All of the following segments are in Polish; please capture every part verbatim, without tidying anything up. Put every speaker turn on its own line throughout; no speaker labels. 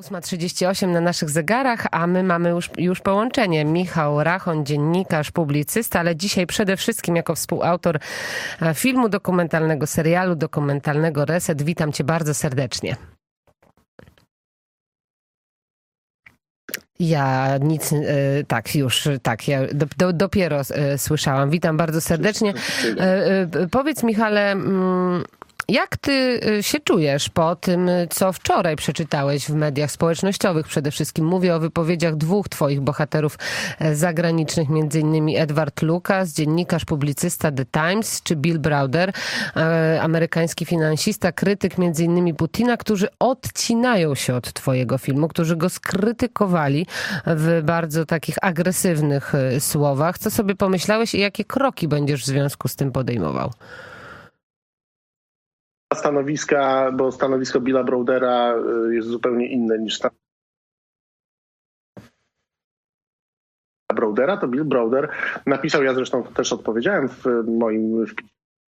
ósma trzydzieści osiem na naszych zegarach, a my mamy już, już połączenie. Michał Rachon, dziennikarz, publicysta, ale dzisiaj przede wszystkim jako współautor filmu dokumentalnego, serialu dokumentalnego Reset. Witam cię bardzo serdecznie. Ja nic, tak, już, tak, ja do, do, dopiero słyszałam. Witam bardzo serdecznie. Powiedz, Michale, jak ty się czujesz po tym, co wczoraj przeczytałeś w mediach społecznościowych? Przede wszystkim mówię o wypowiedziach dwóch twoich bohaterów zagranicznych, między innymi Edward Lucas, dziennikarz, publicysta The Times, czy Bill Browder, amerykański finansista, krytyk między innymi Putina, którzy odcinają się od twojego filmu, którzy go skrytykowali w bardzo takich agresywnych słowach. Co sobie pomyślałeś i jakie kroki będziesz w związku z tym podejmował?
Stanowiska, bo stanowisko Billa Browdera jest zupełnie inne niż stanowisko Browdera. To Bill Browder napisał, ja zresztą też odpowiedziałem w moim wpisie.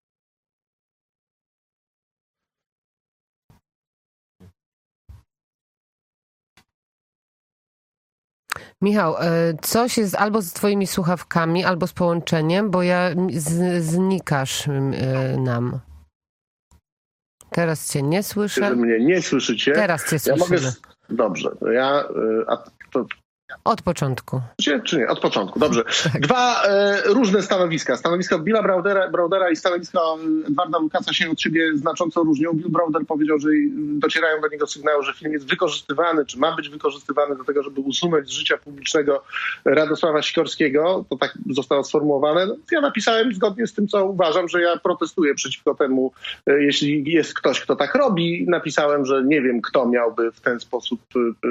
Michał, coś jest albo z twoimi słuchawkami, albo z połączeniem, bo ja z, znikasz nam. Teraz cię nie słyszę.
Że mnie nie słyszycie.
Teraz cię słyszymy. Ja mogę...
Dobrze. Ja, a to...
Od początku.
Czy nie? Od początku. Dobrze. Tak. Dwa e, różne stanowiska. Stanowisko Billa Browdera, Browdera i stanowisko Edwarda Lucasa się od siebie znacząco różnią. Bill Browder powiedział, że docierają do niego sygnały, że film jest wykorzystywany, czy ma być wykorzystywany do tego, żeby usunąć z życia publicznego Radosława Sikorskiego. To tak zostało sformułowane. No, ja napisałem zgodnie z tym, co uważam, że ja protestuję przeciwko temu, e, jeśli jest ktoś, kto tak robi. Napisałem, że nie wiem, kto miałby w ten sposób e,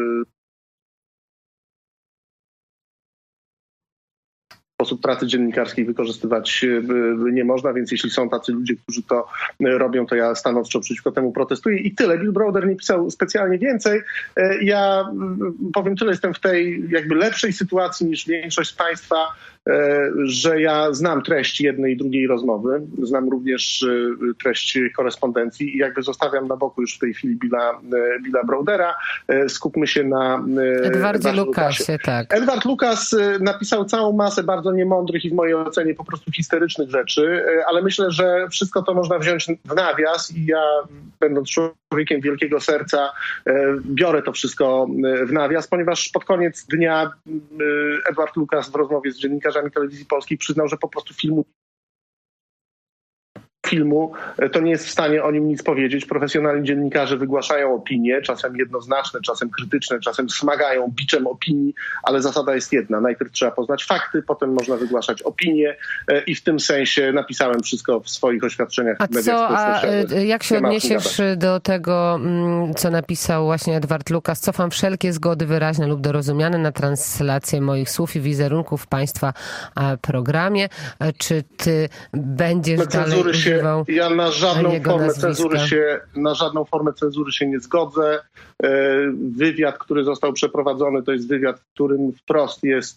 sposób pracy dziennikarskiej wykorzystywać nie można, więc jeśli są tacy ludzie, którzy to robią, to ja stanowczo przeciwko temu protestuję i tyle. Bill Browder nie pisał specjalnie więcej. Ja powiem tyle, jestem w tej jakby lepszej sytuacji niż większość z państwa, że ja znam treść jednej i drugiej rozmowy, znam również treść korespondencji i jakby zostawiam na boku już w tej chwili Billa, Billa Browdera. Skupmy się na
Edwardzie Lucasie, tak.
Edward Lucas napisał całą masę bardzo niemądrych i w mojej ocenie po prostu histerycznych rzeczy, ale myślę, że wszystko to można wziąć w nawias i ja, będąc człowiekiem wielkiego serca, biorę to wszystko w nawias, ponieważ pod koniec dnia Edward Lucas w rozmowie z dziennikarzami Telewizji Polskiej przyznał, że po prostu filmu filmu, to nie jest w stanie o nim nic powiedzieć. Profesjonalni dziennikarze wygłaszają opinie, czasem jednoznaczne, czasem krytyczne, czasem smagają biczem opinii, ale zasada jest jedna. Najpierw trzeba poznać fakty, potem można wygłaszać opinie i w tym sensie napisałem wszystko w swoich oświadczeniach w mediach społecznościowych.
A jak się odniesiesz do tego, co napisał właśnie Edward Lucas? Cofam wszelkie zgody wyraźne lub dorozumiane na translację moich słów i wizerunków w państwa programie. Czy ty będziesz
no,
dalej używał
Ja na żadną formę cenzury się, na żadną formę cenzury się nie zgodzę. Wywiad, który został przeprowadzony, to jest wywiad, w którym wprost jest,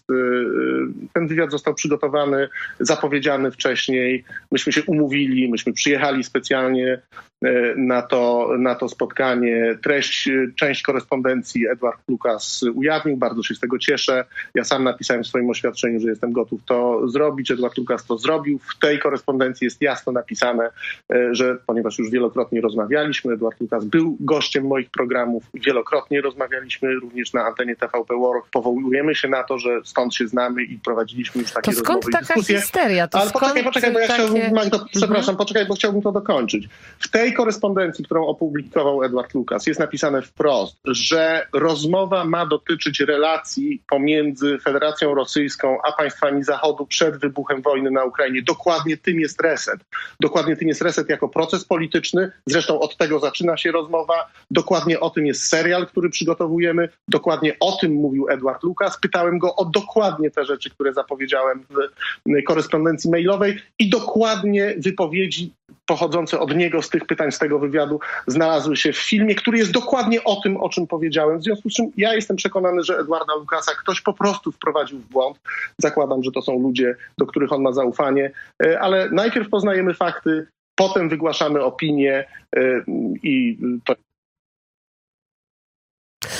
ten wywiad został przygotowany, zapowiedziany wcześniej. Myśmy się umówili, myśmy przyjechali specjalnie na to, na to spotkanie. Treść, część korespondencji Edward Lucas ujawnił, bardzo się z tego cieszę. Ja sam napisałem w swoim oświadczeniu, że jestem gotów to zrobić. Edward Lucas to zrobił. W tej korespondencji jest jasno napisane, że ponieważ już wielokrotnie rozmawialiśmy, Edward Lucas był gościem moich programów, wielokrotnie rozmawialiśmy również na antenie T V P World. Powołujemy się na to, że stąd się znamy i prowadziliśmy już takie
to
rozmowy
skąd taka
dyskusje.
histeria? To
Ale
skąd
poczekaj, poczekaj, bo ja
takie...
chciałbym, Magdo, przepraszam,
mhm.
poczekaj, bo chciałbym to dokończyć. W tej korespondencji, którą opublikował Edward Lucas, jest napisane wprost, że rozmowa ma dotyczyć relacji pomiędzy Federacją Rosyjską a państwami Zachodu przed wybuchem wojny na Ukrainie. Dokładnie tym jest Reset. Dokładnie tym jest Reset jako proces polityczny. Zresztą od tego zaczyna się rozmowa. Dokładnie o tym jest serial, który przygotowujemy. Dokładnie o tym mówił Edward Lucas. Pytałem go o dokładnie te rzeczy, które zapowiedziałem w korespondencji mailowej i dokładnie wypowiedzi pochodzące od niego z tych pytań, z tego wywiadu znalazły się w filmie, który jest dokładnie o tym, o czym powiedziałem. W związku z czym ja jestem przekonany, że Edwarda Lucasa ktoś po prostu wprowadził w błąd. Zakładam, że to są ludzie, do których on ma zaufanie, ale najpierw poznajemy fakty, potem wygłaszamy opinie i to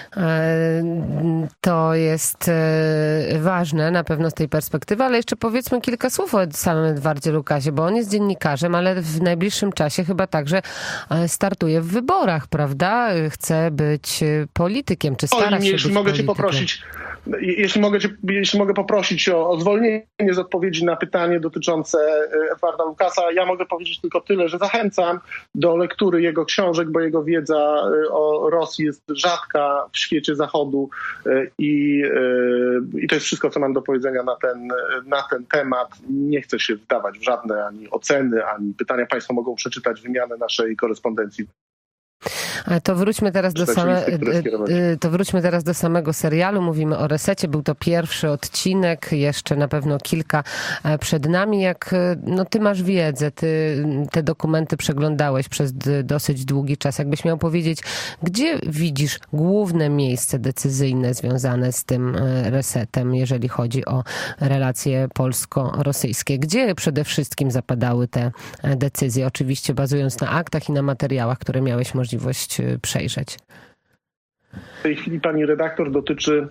To jest ważne na pewno z tej perspektywy, ale jeszcze powiedzmy kilka słów o samym Edwardzie Lukasie, bo on jest dziennikarzem, ale w najbliższym czasie chyba także startuje w wyborach, prawda? Chce być politykiem, czy stara
Oj,
się
jeśli
być
mogę
politykiem.
cię poprosić, jeśli mogę, cię, jeśli mogę poprosić o, o zwolnienie z odpowiedzi na pytanie dotyczące Edwarda Lukasa, ja mogę powiedzieć tylko tyle, że zachęcam do lektury jego książek, bo jego wiedza o Rosji jest rzadka w świecie Zachodu i, i to jest wszystko, co mam do powiedzenia na ten, na ten temat. Nie chcę się wdawać w żadne ani oceny, ani pytania. Państwo mogą przeczytać wymianę naszej korespondencji.
To wróćmy teraz do same, to wróćmy teraz do samego serialu. Mówimy o Resecie. Był to pierwszy odcinek, jeszcze na pewno kilka przed nami. Jak no, ty masz wiedzę, ty te dokumenty przeglądałeś przez dosyć długi czas. Jakbyś miał powiedzieć, gdzie widzisz główne miejsce decyzyjne związane z tym Resetem, jeżeli chodzi o relacje polsko-rosyjskie? Gdzie przede wszystkim zapadały te decyzje? Oczywiście bazując na aktach i na materiałach, które miałeś możliwość przejrzeć.
W tej chwili pani redaktor dotyczy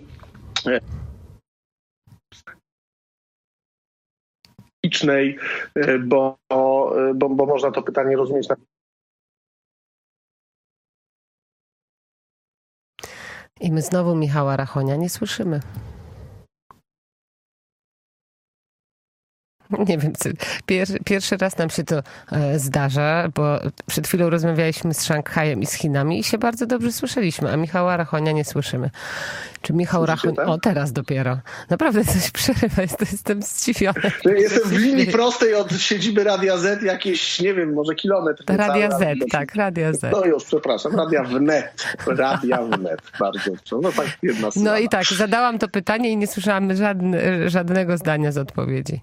licznej, bo, bo, bo można to pytanie rozumieć na...
I my znowu Michała Rachonia nie słyszymy. Nie wiem, pierwszy, pierwszy raz nam się to e, zdarza, bo przed chwilą rozmawialiśmy z Szanghajem i z Chinami i się bardzo dobrze słyszeliśmy, a Michała Rachonia nie słyszymy. Czy Michał Rachoń... Tak? O, teraz dopiero. Naprawdę coś przerywa, jestem zdziwiona.
Jestem w linii prostej od siedziby Radia Z jakieś, nie wiem, może kilometr.
Radia
cały,
Z, tak, Radia Z.
No już, przepraszam, Radia Wnet. Radia Wnet, bardzo. No tak, jedna strona.
No i tak, zadałam to pytanie i nie słyszałam żadne, żadnego zdania z odpowiedzi.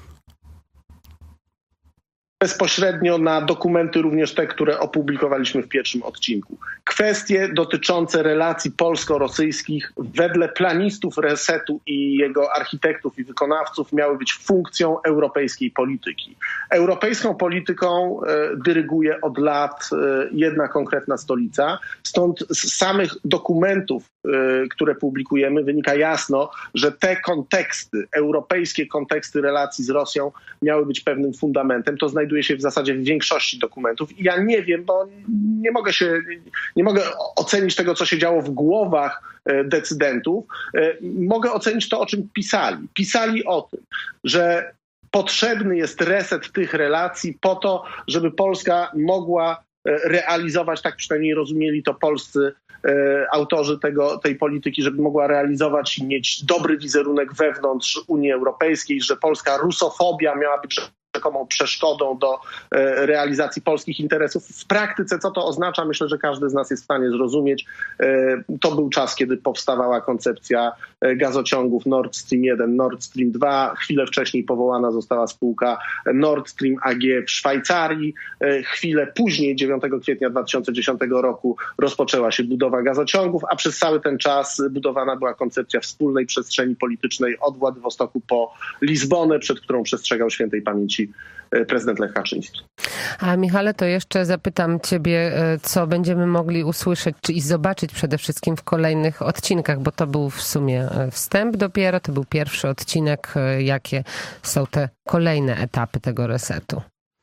Bezpośrednio na dokumenty, również te, które opublikowaliśmy w pierwszym odcinku. Kwestie dotyczące relacji polsko-rosyjskich wedle planistów Resetu i jego architektów i wykonawców miały być funkcją europejskiej polityki. Europejską polityką e, dyryguje od lat e, jedna konkretna stolica. Stąd z samych dokumentów, e, które publikujemy, wynika jasno, że te konteksty, europejskie konteksty relacji z Rosją miały być pewnym fundamentem. To znajduje się w zasadzie w większości dokumentów. I ja nie wiem, bo nie mogę się, nie mogę ocenić tego, co się działo w głowach decydentów. Mogę ocenić to, o czym pisali. Pisali o tym, że potrzebny jest reset tych relacji po to, żeby Polska mogła realizować, tak przynajmniej rozumieli to polscy autorzy tego, tej polityki, żeby mogła realizować i mieć dobry wizerunek wewnątrz Unii Europejskiej, że polska rusofobia miała być rzekomą przeszkodą do e, realizacji polskich interesów. W praktyce co to oznacza? Myślę, że każdy z nas jest w stanie zrozumieć. E, to był czas, kiedy powstawała koncepcja e, gazociągów Nord Stream jeden, Nord Stream dwa. Chwilę wcześniej powołana została spółka Nord Stream A G w Szwajcarii. E, chwilę później, dziewiątego kwietnia dwa tysiące dziesiątego roku, rozpoczęła się budowa gazociągów, a przez cały ten czas budowana była koncepcja wspólnej przestrzeni politycznej od Władywostoku po Lizbonę, przed którą przestrzegał świętej pamięci prezydent Lech Kaczyński.
A Michale, to jeszcze zapytam ciebie, co będziemy mogli usłyszeć czy i zobaczyć przede wszystkim w kolejnych odcinkach, bo to był w sumie wstęp dopiero, to był pierwszy odcinek. Jakie są te kolejne etapy tego resetu?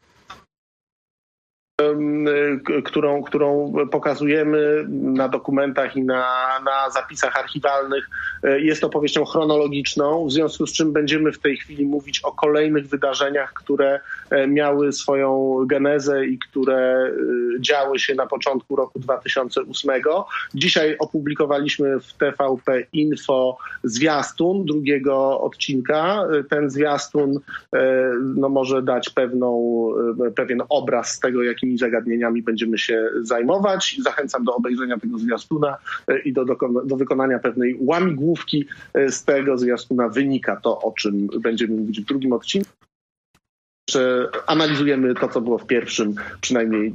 Którą, którą pokazujemy na dokumentach i na, na zapisach archiwalnych, jest opowieścią chronologiczną, w związku z czym będziemy w tej chwili mówić o kolejnych wydarzeniach, które miały swoją genezę i które działy się na początku roku dwa tysiące ósmego. Dzisiaj opublikowaliśmy w T V P Info zwiastun drugiego odcinka. Ten zwiastun no, może dać pewną, pewien obraz tego, jakimi zagadnieniami będziemy się zajmować. Zachęcam do obejrzenia tego zwiastuna i do, do, do wykonania pewnej łamigłówki. Z tego zwiastuna wynika to, o czym będziemy mówić w drugim odcinku. Analizujemy to, co było w pierwszym, przynajmniej.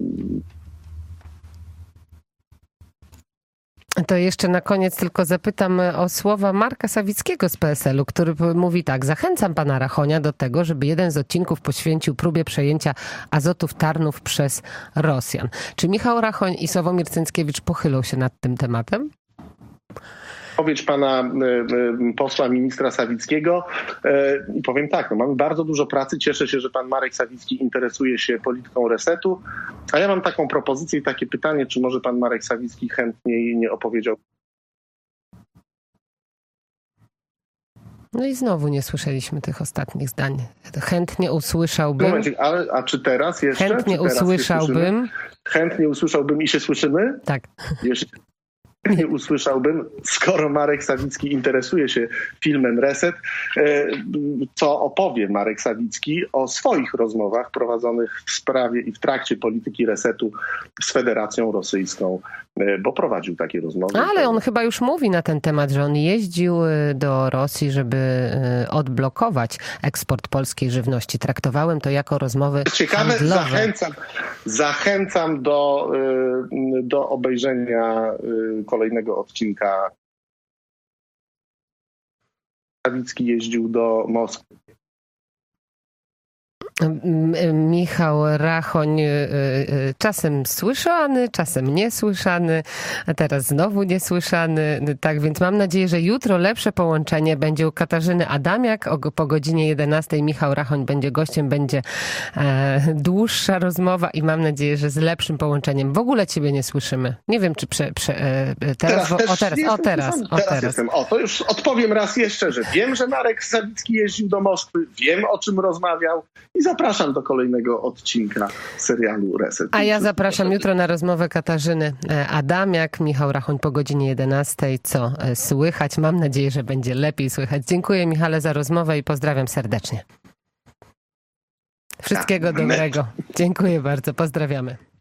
To jeszcze na koniec tylko zapytam o słowa Marka Sawickiego z P S L u, który mówi tak: zachęcam pana Rachonia do tego, żeby jeden z odcinków poświęcił próbie przejęcia Azotów Tarnów przez Rosjan. Czy Michał Rachoń i Sławomir Cęckiewicz pochylą się nad tym tematem?
Odpowiedź pana posła ministra Sawickiego i powiem tak, no mamy bardzo dużo pracy. Cieszę się, że pan Marek Sawicki interesuje się polityką resetu, a ja mam taką propozycję i takie pytanie, czy może pan Marek Sawicki chętniej nie opowiedział.
No i znowu nie słyszeliśmy tych ostatnich zdań. Chętnie usłyszałbym.
Momencik, ale a czy teraz jeszcze?
Chętnie
czy teraz
usłyszałbym.
Chętnie usłyszałbym i się słyszymy?
Tak.
Jeśli nie usłyszałbym, skoro Marek Sawicki interesuje się filmem Reset, co opowie Marek Sawicki o swoich rozmowach prowadzonych w sprawie i w trakcie polityki resetu z Federacją Rosyjską, bo prowadził takie rozmowy.
Ale on chyba już mówi na ten temat, że on jeździł do Rosji, żeby odblokować eksport polskiej żywności. Traktowałem to jako rozmowy
ciekawe,
handlowe.
Zachęcam, zachęcam do, do obejrzenia kolejnego odcinka. Sawicki jeździł do Moskwy.
Michał Rachoń czasem słyszany, czasem niesłyszany, a teraz znowu niesłyszany. Tak więc mam nadzieję, że jutro lepsze połączenie będzie u Katarzyny Adamiak. Po godzinie jedenastej Michał Rachoń będzie gościem, będzie e, dłuższa rozmowa i mam nadzieję, że z lepszym połączeniem. W ogóle ciebie nie słyszymy. Nie wiem, czy prze, prze, e, teraz...
teraz
bo, o teraz, o teraz, o
teraz.
teraz.
Jestem. O, to już odpowiem raz jeszcze, że wiem, że Marek Sawicki jeździł do Moskwy, wiem, o czym rozmawiał i zapraszam do kolejnego odcinka serialu Reset.
A ja zapraszam jutro na rozmowę Katarzyny Adamiak, Michał Rachoń po godzinie jedenastej. Co słychać? Mam nadzieję, że będzie lepiej słychać. Dziękuję Michale za rozmowę i pozdrawiam serdecznie. Wszystkiego dobrego. Dziękuję bardzo. Pozdrawiamy.